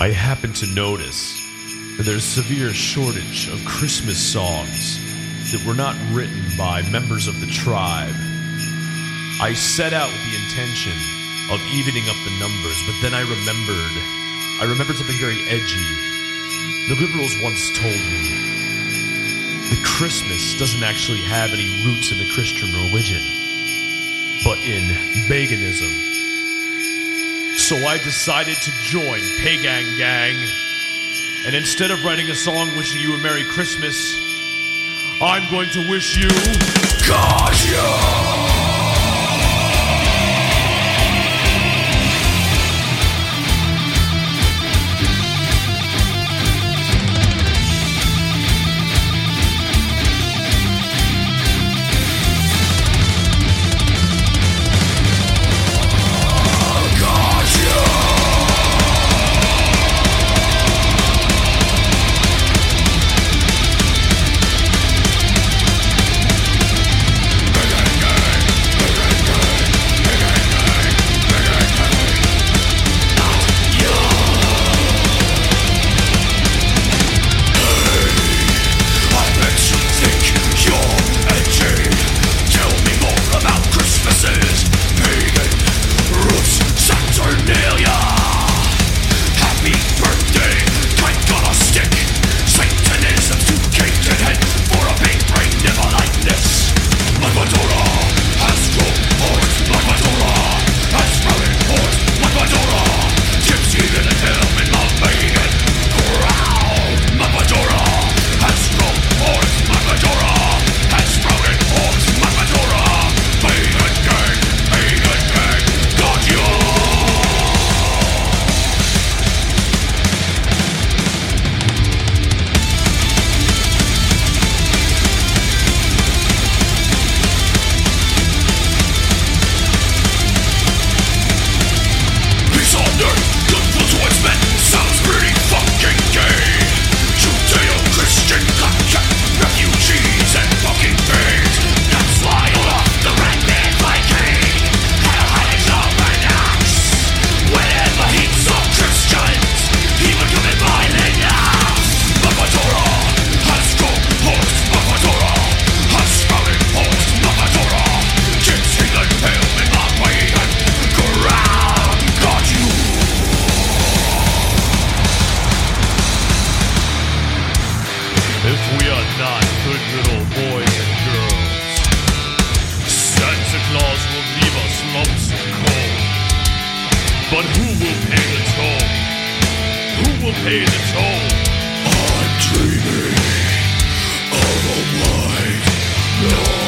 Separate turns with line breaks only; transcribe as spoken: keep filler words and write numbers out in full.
I happen to notice that there's a severe shortage of Christmas songs that were not written by members of the tribe. I set out with the intention of evening up the numbers, but then I remembered, I remembered something very edgy. The liberals once told me that Christmas doesn't actually have any roots in the Christian religion, but in paganism. So I decided to join Pagan Gang, and instead of writing a song wishing you a Merry Christmas, I'm going to wish you Gotcha! But who will pay the toll? Who will pay the toll? I'm dreaming of a white night.